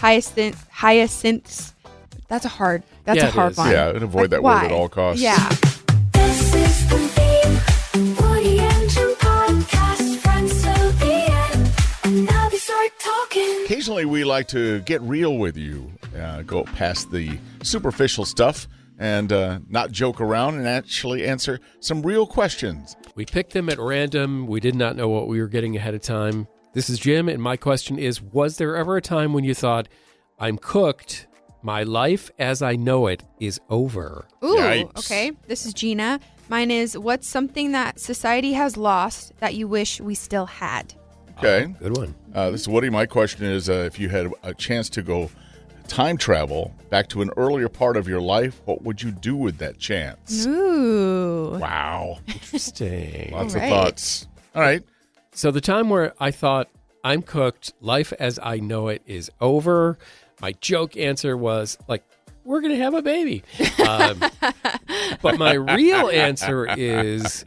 hyacinths. That's a hard one. Yeah, and avoid that word at all costs. Yeah. This is the theme. Woody and Jim podcast. Friends till the end. And now they start talking. Occasionally, we like to get real with you, go past the superficial stuff, and not joke around and actually answer some real questions. We picked them at random. We did not know what we were getting ahead of time. This is Jim, and my question is, was there ever a time when you thought, I'm cooked, my life as I know it is over? Ooh, Yikes. okay. This is Gina. Mine is, what's something that society has lost that you wish we still had? Okay. Good one. This is Woody. My question is, if you had a chance to go time travel back to an earlier part of your life, what would you do with that chance? Ooh. Wow. Interesting. Lots All of right. thoughts. All right. So the time where I thought, I'm cooked, life as I know it is over, my joke answer was like, we're going to have a baby. But my real answer is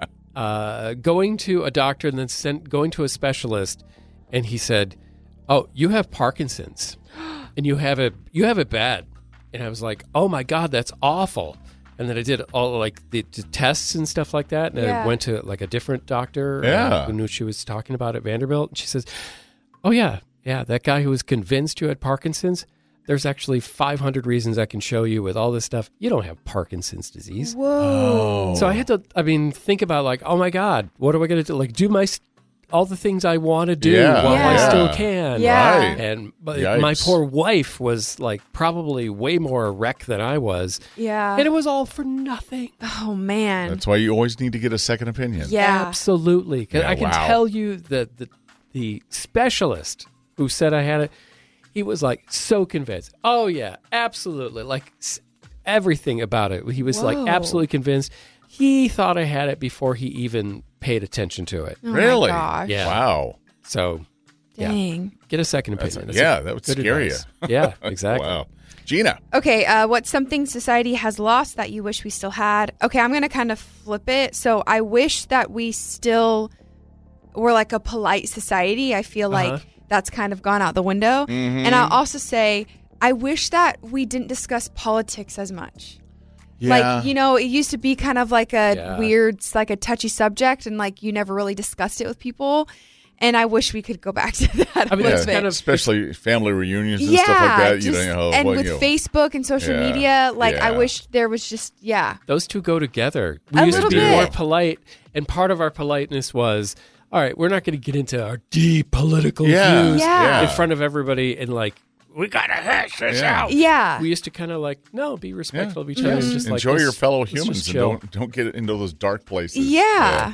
going to a doctor and then going to a specialist, and he said, oh, you have Parkinson's, and you have it bad. And I was like, oh my God, that's awful. And then I did all like the tests and stuff like that. And I went to like a different doctor who knew she was talking about at Vanderbilt. And she says, oh yeah, that guy who was convinced you had Parkinson's, there's actually 500 reasons I can show you with all this stuff. You don't have Parkinson's disease. Whoa. So I had to, think about like, oh my God, what am I going to do? Like do all the things I want to do while I still can. Yeah. Right. And my Yikes. poor wife was like probably way more a wreck than I was. Yeah. And it was all for nothing. Oh, man. That's why you always need to get a second opinion. Yeah. Absolutely. 'Cause Yeah, I can wow. tell you that the specialist who said I had it, he was like so convinced. Oh, yeah, absolutely. Like everything about it. He was like Whoa. absolutely convinced. He thought I had it before he even paid attention to it. Oh, Really? My gosh. Yeah. Wow. So, Dang. get a second opinion. That's that would good scare advice. Yeah, exactly. Wow. Gina. Okay, what's something society has lost that you wish we still had? Okay, I'm going to kind of flip it. So I wish that we still were like a polite society. I feel like that's kind of gone out the window. And I'll also say, I wish that we didn't discuss politics as much. Yeah. Like, it used to be kind of like a weird, like a touchy subject, and like you never really discussed it with people. And I wish we could go back to that a little it's bit. kind of- especially family reunions and stuff like that. And with Facebook and social media, like I Yeah. wish there was just, Those two go together. We A used to little be bit. more polite, and part of our politeness was, all right, we're not going to get into our deep political views Yeah. in front of everybody and like, we got to hash this out. Yeah. We used to kind of like, no, be respectful of each Yeah. other. And just Enjoy like, your fellow let's humans just and chill. don't get into those dark places. Yeah.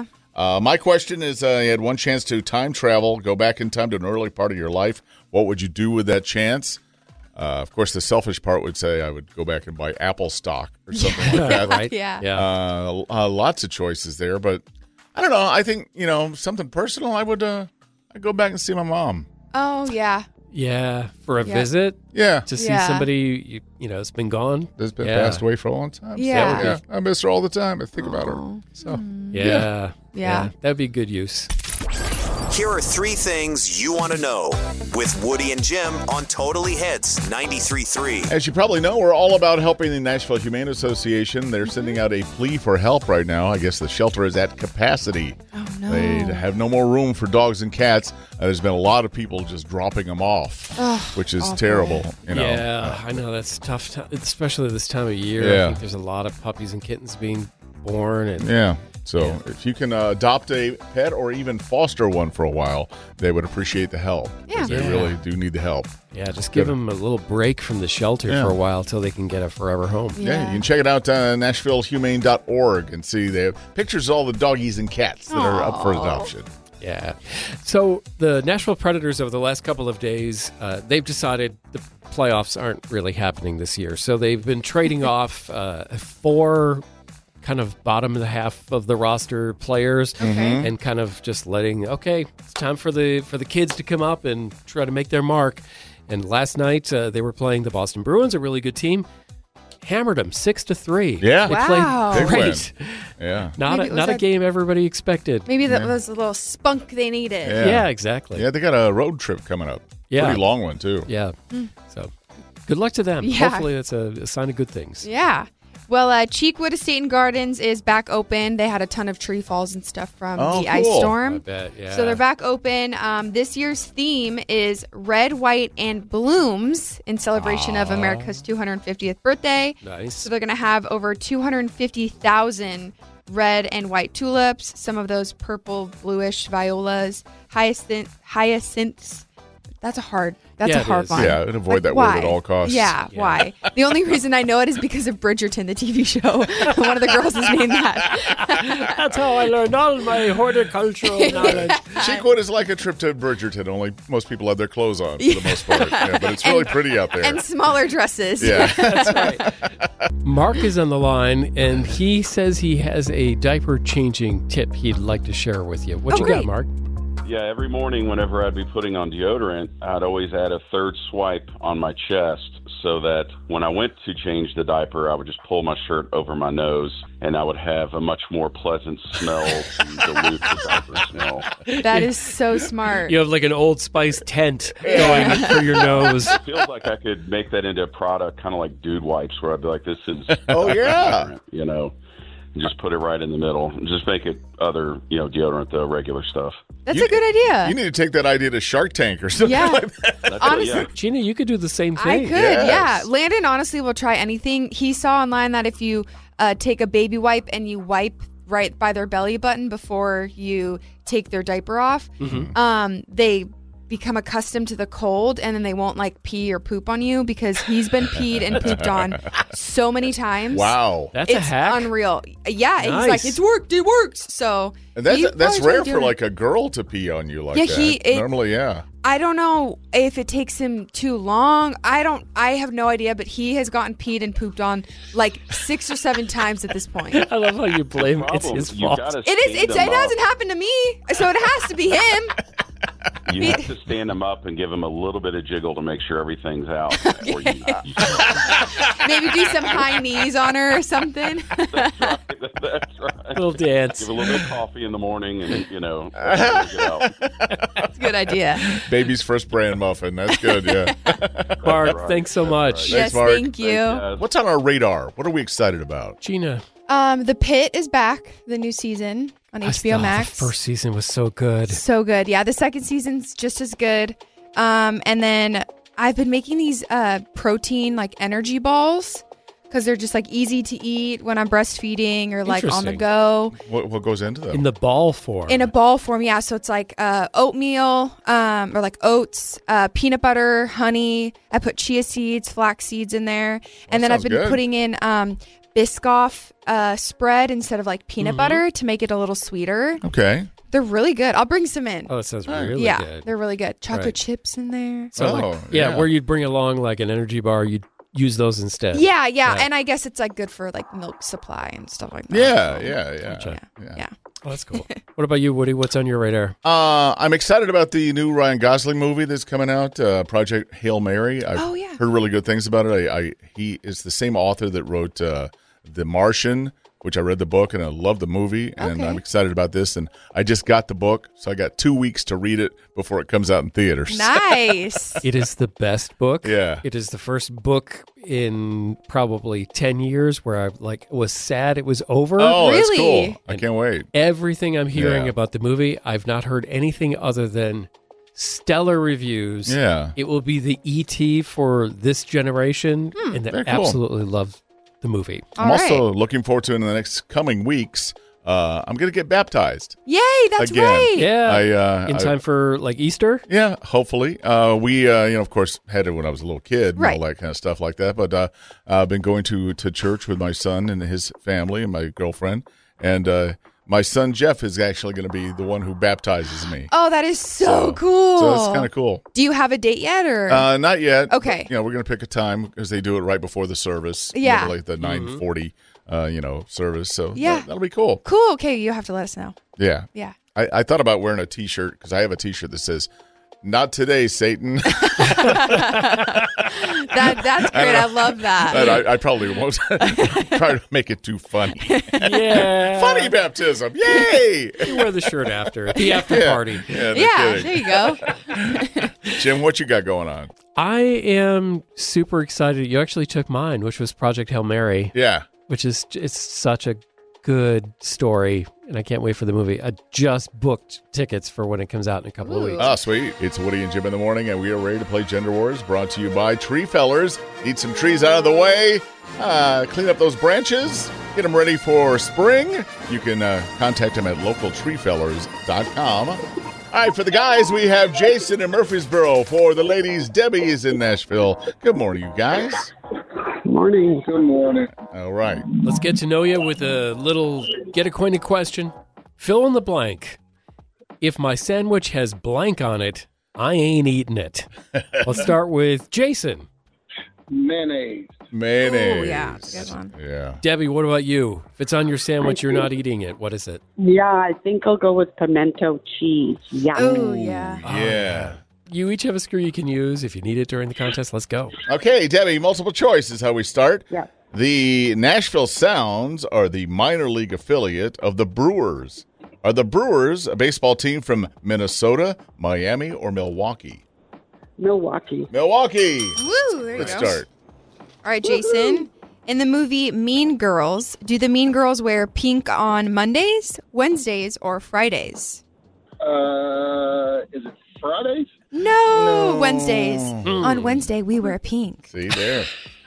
My question is, you had one chance to time travel, go back in time to an early part of your life. What would you do with that chance? Of course, the selfish part would say I would go back and buy Apple stock or something like that. Right? Yeah. Lots of choices there, but I don't know. I think, something personal, I'd go back and see my mom. Oh, yeah. Yeah, for a visit Yeah. to see Yeah. somebody, has been gone. That's been passed away for a long time. Yeah. So, I miss her all the time. I think about her. So Yeah. That'd be good use. Here are 3 things you want to know with Woody and Jim on Totally Hits 93.3. as you probably know, we're all about helping the Nashville Humane Association. They're sending out a plea for help right now. I guess the shelter is at capacity. Oh, no. They have no more room for dogs and cats. There's been a lot of people just dropping them off, which is terrible. Yeah, I know that's tough, especially this time of year. Yeah. I think there's a lot of puppies and kittens being born. And Yeah. So if you can adopt a pet or even foster one for a while, they would appreciate the help. 'Cause Yeah. They really do need the help. Yeah, just give them a little break from the shelter for a while till they can get a forever home. Yeah, you can check it out NashvilleHumane.org and see they have pictures of all the doggies and cats that are up for adoption. Yeah. So the Nashville Predators over the last couple of days, they've decided the playoffs aren't really happening this year. So they've been trading off 4 kind of bottom of the half of the roster players and kind of just letting, it's time for the kids to come up and try to make their mark. And last night they were playing the Boston Bruins, a really good team. Hammered them 6-3. Yeah. They Wow. played Big great. win. Yeah. Not Maybe it was a a- game everybody expected. Maybe that was a little spunk they needed. Yeah. Yeah, exactly. Yeah, they got a road trip coming up. Yeah. Pretty long one, too. Yeah. So good luck to them. Yeah. Hopefully it's a sign of good things. Yeah. Well, Cheekwood Estate and Gardens is back open. They had a ton of tree falls and stuff from the ice cool. storm. I bet, yeah. So they're back open. This year's theme is red, white, and blooms in celebration of America's 250th birthday. Nice. So they're going to have over 250,000 red and white tulips, some of those purple, bluish violas, hyacinths. That's a hard Yeah, it one. is. Yeah, and avoid that word at all costs. Yeah, why? The only reason I know it is because of Bridgerton, the TV show. One of the girls is named that. That's how I learned all my horticultural knowledge. Cheekwood is like a trip to Bridgerton, only most people have their clothes on for the most part. Yeah, but it's really pretty out there. And smaller dresses. yeah. That's right. Mark is on the line, and he says he has a diaper changing tip he'd like to share with you. What you great. got, Mark? Yeah, every morning whenever I'd be putting on deodorant, I'd always add a third swipe on my chest so that when I went to change the diaper, I would just pull my shirt over my nose and I would have a much more pleasant smell to dilute the diaper smell. That is so smart. You have like an Old Spice tent going through your nose. It feels like I could make that into a product kind of like Dude Wipes where I'd be like, this is Oh, yeah. deodorant, you know, and just put it right in the middle and just make it other, deodorant, the regular stuff. That's a good idea. You need to take that idea to Shark Tank or something Yeah. like that. That's Honestly- Gina, you could do the same I thing. could, Yes. yeah. Landon honestly will try anything. He saw online that if you take a baby wipe and you wipe right by their belly button before you take their diaper off, they become accustomed to the cold and then they won't like pee or poop on you because he's been peed and pooped on so many times. Wow. That's a It's hack. unreal. Yeah, he's Nice. like, it's worked. It works. So And he's that's probably rare for doing like it. a girl to pee on you like Yeah, that. Normally, yeah. I don't know if it takes him too long. I have no idea, but he has gotten peed and pooped on like 6 or 7 times at this point. I love how you blame it's Problem, his you fault. gotta It is. stand It them up. hasn't happened to me, so it has to be him. You have to stand them up and give them a little bit of jiggle to make sure everything's out. Or you, Maybe do some high knees on her or something. that's right. Little dance. Give a little bit of coffee in the morning and, get out. That's a good idea. Baby's first brand muffin. That's good, yeah. Mark, right. thanks so That's much. right. Yes, Mark. thank you. Guys. What's on our radar? What are we excited about? Gina, The Pit is back, the new season on HBO Max. The first season was so good. So good. Yeah, the second season's just as good. And then I've been making these protein like energy balls because they're just like easy to eat when I'm breastfeeding or like on the Interesting. go What goes into them? In the ball form. in a ball form. Yeah, so it's like oatmeal or like oats, peanut butter, honey. I put chia seeds, flax seeds in there, and then I've sounds been good. putting in Biscoff spread instead of like peanut Mm-hmm. butter to make it a little sweeter. Okay. They're really good. I'll bring some in. Oh, it sounds really yeah, good. they're really good. Chocolate Right. chips in there. So, Oh, yeah. where you'd bring along like an energy bar, you'd use those instead. Yeah, yeah, Right. and I guess it's like good for like milk supply and stuff like that. Yeah, So, yeah. yeah. Oh, that's cool. What about you, Woody? What's on your radar? I'm excited about the new Ryan Gosling movie that's coming out, Project Hail Mary. I've Oh, yeah. heard really good things about it. He is the same author that wrote The Martian, which I read the book and I love the movie, and Okay. I'm excited about this. And I just got the book, so I got 2 weeks to read it before it comes out in theaters. Nice. It is the best book. Yeah. It is the first book in probably 10 years where I was sad it was over. Oh, that's Really? cool. I can't wait. Everything I'm hearing Yeah. about the movie, I've not heard anything other than stellar reviews. Yeah. It will be the ET for this generation, and Very they cool. absolutely love the movie. I'm All also right. looking forward to in the next coming weeks. I'm going to get baptized. Yay, that's Again. right. Yeah. I in time for like Easter? Yeah, hopefully. We, of course, had it when I was a little kid and Right. all that kind of stuff like that. But I've been going to church with my son and his family and my girlfriend. And my son, Jeff, is actually going to be the one who baptizes me. Oh, that is so cool. So that's kind of cool. Do you have a date yet, or? Not yet. Okay. But, we're going to pick a time because they do it right before the service. Yeah. Like the 9:40, service. So Yeah. that'll be cool. Cool. Okay, you have to let us know. Yeah. Yeah. I thought about wearing a T-shirt because I have a T-shirt that says, "Not today, Satan." That That's great. I love that. I probably won't try to make it too funny. Yeah. Funny baptism. Yay! You wear the shirt after the after party. Yeah, no Yeah, kidding. there you go. Jim, what you got going on? I am super excited. You actually took mine, which was Project Hail Mary, Yeah. which is it's such a good story, and I can't wait for the movie. I just booked tickets for when it comes out in a couple of weeks. Oh, sweet. It's Woody and Jim in the morning, and we are ready to play Gender Wars, brought to you by Tree Fellers. Need some trees out of the way, clean up those branches, get them ready for spring. You can contact them at localtreefellers.com. All right, for the guys, we have Jason in Murfreesboro. For the ladies, Debbie is in Nashville. Good morning, you guys. Morning. Good morning. All right. Let's get to know you with a little get acquainted question. Fill in the blank. If my sandwich has blank on it, I ain't eating it. Let's start with Jason. Mayonnaise. Mayonnaise. Oh, yeah. Good one. Yeah. Debbie, what about you? If it's on your sandwich, you're not eating it. What is it? Yeah, I think I'll go with pimento cheese. Yum. Oh, yeah. Yeah. You each have a screw you can use if you need it during the contest. Let's go. Okay, Debbie, multiple choice is how we start. Yeah. The Nashville Sounds are the minor league affiliate of the Brewers. Are the Brewers a baseball team from Minnesota, Miami, or Milwaukee? Milwaukee. Milwaukee. Woo, there you Let's go. start. All right, Jason. In the movie Mean Girls, do the Mean Girls wear pink on Mondays, Wednesdays, or Fridays? Is it Fridays? No, Wednesdays. On Wednesday, we wear pink. See there.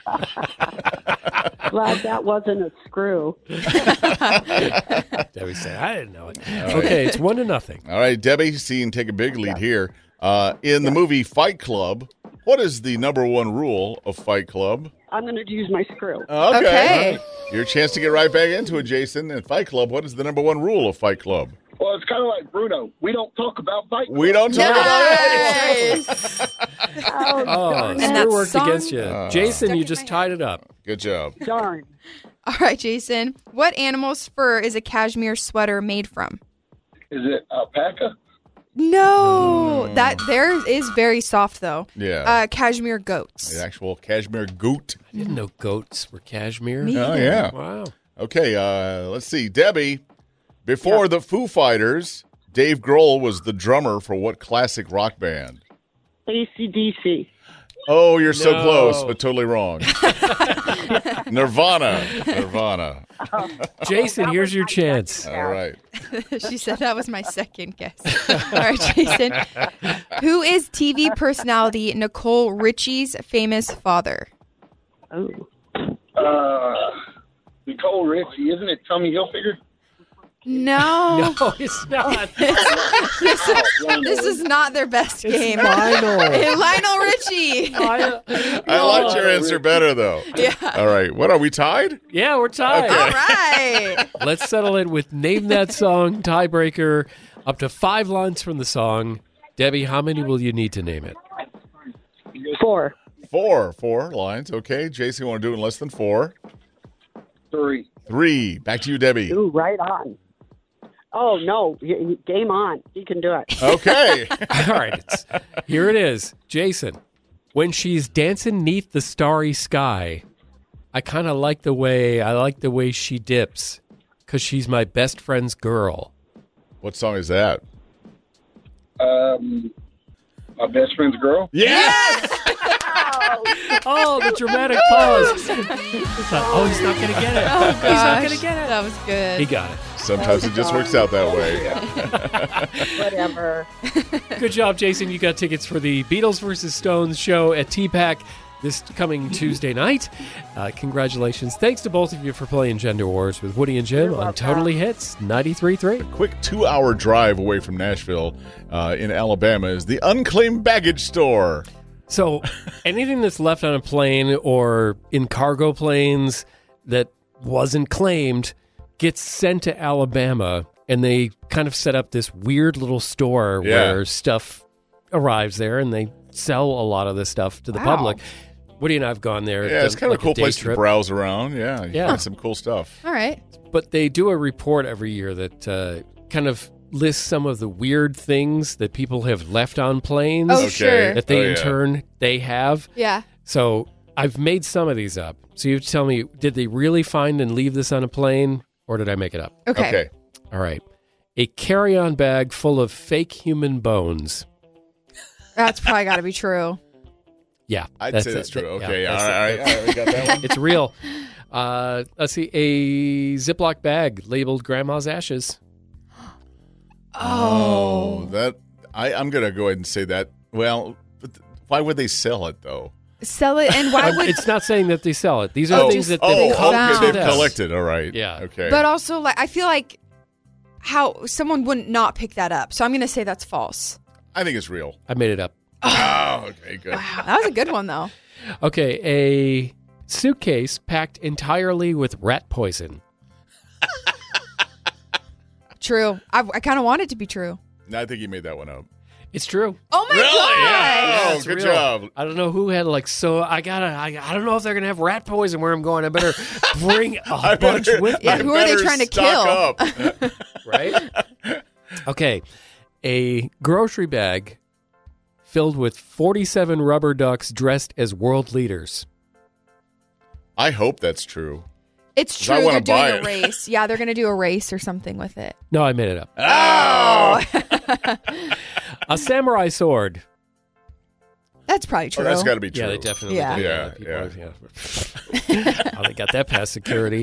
Glad that wasn't a screw. Debbie said, I didn't know it. Okay, it's 1-0. All right, Debbie, seeing take a big lead here. In the movie Fight Club, what is the number one rule of Fight Club? I'm going to use my screw. Okay. Your chance to get right back into it, Jason. In Fight Club, what is the number one rule of Fight Club? Well, it's kind of like Bruno. We don't talk about fight. We don't talk about it. Nice. Oh, And screw that worked song- against you. Jason, you just tied it up. Good job. Darn. All right, Jason. What animal's fur is a cashmere sweater made from? Is it alpaca? No, that there is very soft though. Yeah. Cashmere goats. The actual cashmere goat. I didn't know goats were cashmere. Me Oh, yeah. Wow. Okay, let's see. Debbie, before the Foo Fighters, Dave Grohl was the drummer for what classic rock band? AC/DC. Oh, you're so No. close, but totally wrong. Nirvana. Jason, here's your chance. All right. She said that was my second guess. All right, Jason. Who is TV personality Nicole Richie's famous father? Oh. Nicole Richie. Isn't it Tommy Hilfiger? No. No, it's not. This is not their best game. Lionel. Lionel Richie. I liked your answer better, though. Yeah. All right. What, are we tied? Yeah, we're tied. All right. Let's settle it with Name That Song, tiebreaker, up to 5 lines from the song. Debbie, how many will you need to name it? 4. 4 lines. Okay. Jason, you want to do it in less than 4? 3. 3. Back to you, Debbie. Ooh, right on. Oh, no. Game on. He can do it. Okay. All right, here it is. Jason, when she's dancing neath the starry sky, I kind of like the way she dips because she's my best friend's girl. What song is that? My best friend's girl. Yes! Oh, the dramatic pause. Oh, he's not going to get it. Oh, He's not going gosh. to get it. That was good. He got it. Sometimes it just works out that way. Whatever. Good job, Jason. You got tickets for the Beatles versus Stones show at TPAC this coming Tuesday night. Congratulations. Thanks to both of you for playing Gender Wars with Woody and Jim on Totally Hits 93.3. Quick 2-hour drive away from Nashville in Alabama is the Unclaimed Baggage Store. So anything that's left on a plane or in cargo planes that wasn't claimed gets sent to Alabama, and they kind of set up this weird little store where stuff arrives there, and they sell a lot of this stuff to the public. Woody and I have gone there. Yeah, it's kind of like a cool day place trip. to browse around. Yeah, you Yeah. find some cool stuff. All right. But they do a report every year that kind of lists some of the weird things that people have left on planes Oh, Okay. sure. that they Oh, in yeah. turn they have. Yeah. So I've made some of these up. So you have to tell me, did they really find and leave this on a plane, or did I make it up? Okay. All right. A carry-on bag full of fake human bones. That's probably got to be true. Yeah. I'd say that's true. Okay. Yeah, All right. We got that one. It's real. Let's see. A Ziploc bag labeled Grandma's ashes. Oh, that I'm going to go ahead and say that. Well, but why would they sell it, though? Sell it, and why would... It's not saying that they sell it. These are things that they've found. They've collected. All right. Yeah. Okay. But also, like, I feel like how someone wouldn't not pick that up. So I'm going to say that's false. I think it's real. I made it up. Oh, okay, good. Wow, that was a good one, though. Okay, a suitcase packed entirely with rat poison. True. I kind of want it to be true. No, I think you made that one up. It's true. Oh my Really? god! Yeah. Oh, It's good real. job. I don't know who had I don't know if they're gonna have rat poison where I'm going. I better bring a bunch with me. Yeah, who are they trying to kill? Up. Right? Okay. A grocery bag filled with 47 rubber ducks dressed as world leaders. I hope that's true. It's 'Cause I true. wanna They're buy doing a it. race. Yeah, they're going to do a race or something with it. No, I made it up. Oh, A samurai sword. That's probably true. oh that's got to be true. Yeah, they definitely Yeah. did. Yeah, People- Oh, they got that past security.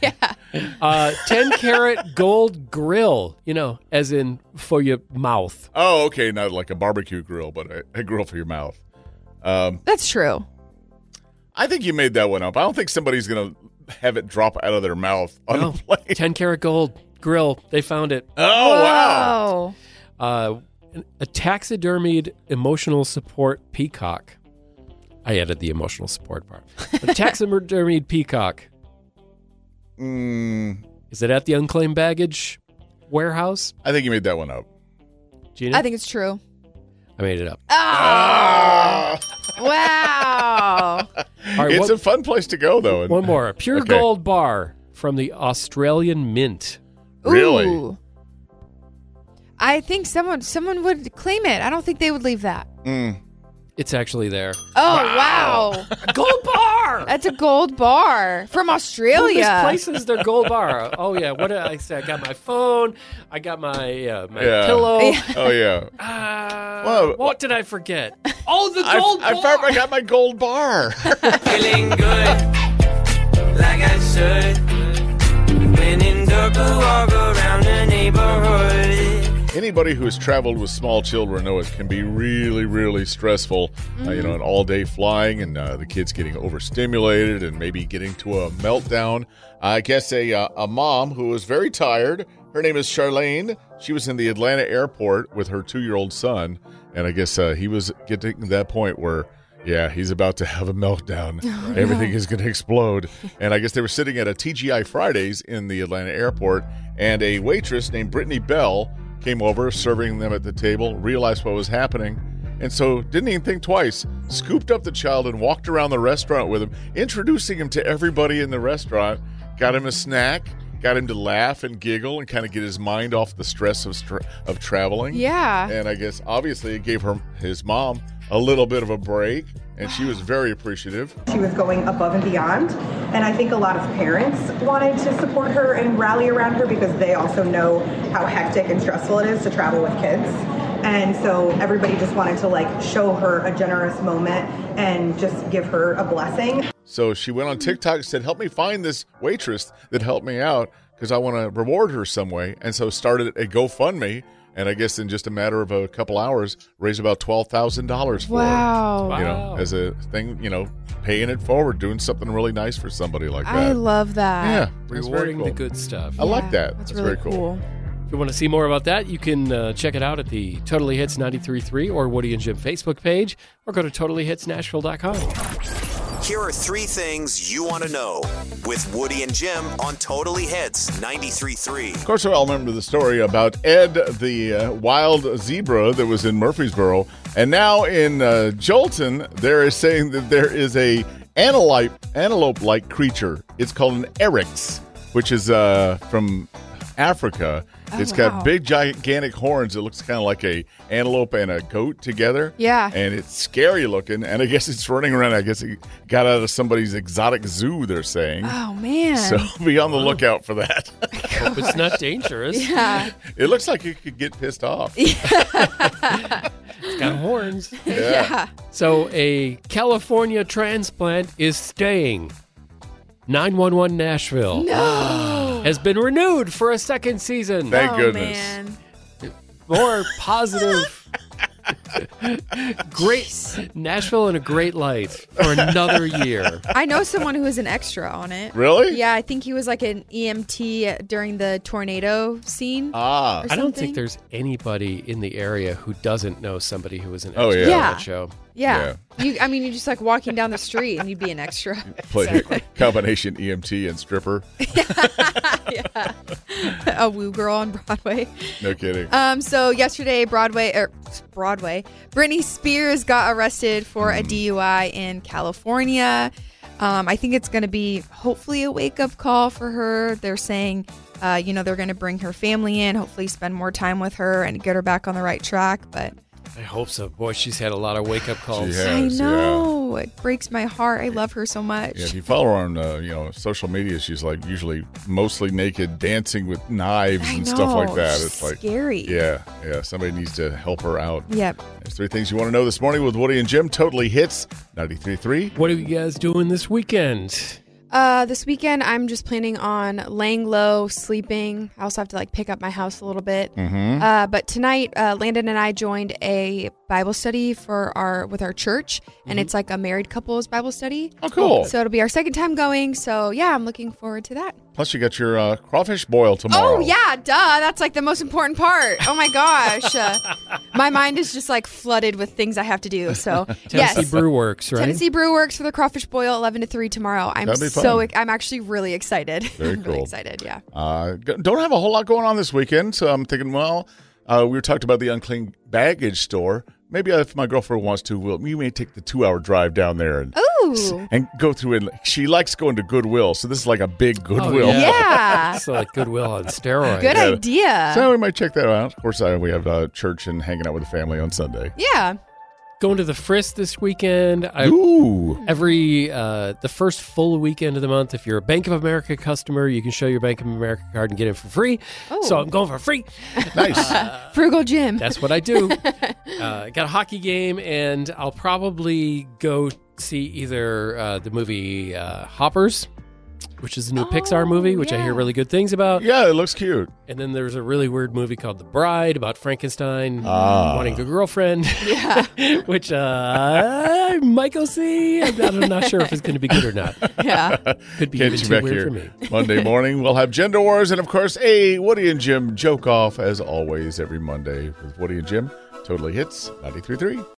10-carat gold grill, as in for your mouth. Oh, okay. Not like a barbecue grill, but a grill for your mouth. That's true. I think you made that one up. I don't think somebody's going to have it drop out of their mouth on No, a plane. 10-carat gold grill. They found it. Oh, wow. Whoa. A taxidermied emotional support peacock. I added the emotional support part. A taxidermied peacock. Is it at the unclaimed baggage warehouse? I think you made that one up. Gina? I think it's true. I made it up. Ah! Wow. All right, It's a fun place to go, though. one more. A pure Okay. gold bar from the Australian Mint. Really? Ooh. I think someone would claim it. I don't think they would leave that. It's actually there. Oh, wow. A gold bar! That's a gold bar from Who Australia. misplaces their gold bar? Oh, yeah. What did I say? I got my phone. I got my Yeah. pillow. Oh, yeah. Well, What did I forget? Oh, the gold bar! I found I got my gold bar. Feeling good, like I should. When in dark, walk around the neighborhood. Anybody who has traveled with small children know it can be really, really stressful. An all-day flying and the kids getting overstimulated and maybe getting to a meltdown. I guess a mom who was very tired, her name is Charlene. She was in the Atlanta airport with her 2-year-old son, and I guess he was getting to that point where, yeah, he's about to have a meltdown. Everything is going to explode. And I guess they were sitting at a TGI Fridays in the Atlanta airport, and a waitress named Brittany Bell came over, serving them at the table, realized what was happening, and so didn't even think twice, scooped up the child and walked around the restaurant with him, introducing him to everybody in the restaurant, got him a snack, got him to laugh and giggle and kind of get his mind off the stress of traveling. Yeah. And I guess, obviously, it gave his mom a little bit of a break, and she was very appreciative. She was going above and beyond, and I think a lot of parents wanted to support her and rally around her because they also know how hectic and stressful it is to travel with kids. And so everybody just wanted to show her a generous moment and just give her a blessing. So she went on TikTok and said, help me find this waitress that helped me out because I want to reward her some way. And so started a GoFundMe. And I guess in just a matter of a couple hours, raised about $12,000 for Wow. her. As a thing, paying it forward, doing something really nice for somebody like that. I love that. Yeah, that's very Rewarding cool. the good stuff. I like that. That's That's really very cool. If you want to see more about that, you can check it out at the Totally Hits 93.3 or Woody and Jim Facebook page, or go to TotallyHitsNashville.com. Here are 3 things you want to know with Woody and Jim on Totally Hits 93.3. Of course, we all remember the story about Ed, the wild zebra that was in Murfreesboro. And now in Jolton, there is saying that there is a antelope-like creature. It's called an eryx, which is from Africa. It's got big, gigantic horns. It looks kind of like a antelope and a goat together. Yeah. And it's scary looking. And I guess it's running around. I guess it got out of somebody's exotic zoo, they're saying. Oh, man. So be on the lookout for that. Hope it's not dangerous. Yeah. It looks like it could get pissed off. It's got horns. Yeah. So a California transplant is staying. 911 Nashville has been renewed for a second season. Thank goodness. Man. More positive. Great Nashville in a great light for another year. I know someone who was an extra on it. Really? Yeah, I think he was like an EMT during the tornado scene. Ah. or I don't think something. there's anybody in the area who doesn't know somebody who was an Oh, extra yeah. on Yeah. that show. Yeah. You're just like walking down the street and you'd be an extra. Play combination EMT and stripper. Yeah. A woo girl on Broadway. No kidding. So yesterday, Broadway, Britney Spears got arrested for a DUI in California. I think it's going to be hopefully a wake-up call for her. They're saying, they're going to bring her family in, hopefully spend more time with her and get her back on the right track. But I hope so. Boy, she's had a lot of wake-up calls. She has. I Yes, know. It breaks my heart. I love her so much. Yeah, if you follow her on social media, she's like usually mostly naked, dancing with knives and stuff like that. It's like scary. Yeah. Somebody needs to help her out. Yep. There's 3 things you want to know this morning with Woody and Jim. Totally Hits 93.3. What are you guys doing this weekend? This weekend, I'm just planning on laying low, sleeping. I also have to pick up my house a little bit. Mm-hmm. But tonight, Landon and I joined a Bible study with our church, and it's like a married couples Bible study. Oh, cool. So it'll be our second time going. So yeah, I'm looking forward to that. Plus, you got your crawfish boil tomorrow. Oh yeah, duh. That's like the most important part. Oh my gosh, my mind is just flooded with things I have to do. So Tennessee yes, Brew Works, right? Tennessee Brew Works for the crawfish boil, 11 to 3 tomorrow. I'm That'd be fun. I'm actually really excited. Very I'm really cool. excited. Yeah. Don't have a whole lot going on this weekend, so I'm thinking, we were talking about the unclean baggage store. Maybe if my girlfriend wants to, we may take the 2-hour drive down there and go through it. She likes going to Goodwill, so this is like a big Goodwill. Yeah. So like Goodwill on steroids. Good idea. So we might check that out. Of course, we have church and hanging out with the family on Sunday. Yeah. Going to the Frisk this weekend. Ooh. The first full weekend of the month, if you're a Bank of America customer, you can show your Bank of America card and get it for free. Oh. So I'm going for free. Nice. Frugal Jim. That's what I do. Got a hockey game, and I'll probably go see either the movie Hoppers, which is a new Pixar movie, which I hear really good things about. Yeah, it looks cute. And then there's a really weird movie called The Bride about Frankenstein wanting a girlfriend. Yeah. Which I might go see. I'm not sure if it's going to be good or not. Yeah. Could be Get even you too back weird here for me. Monday morning. We'll have Gender Wars and, of course, a Woody and Jim joke off, as always, every Monday with Woody and Jim. Totally Hits 93.3.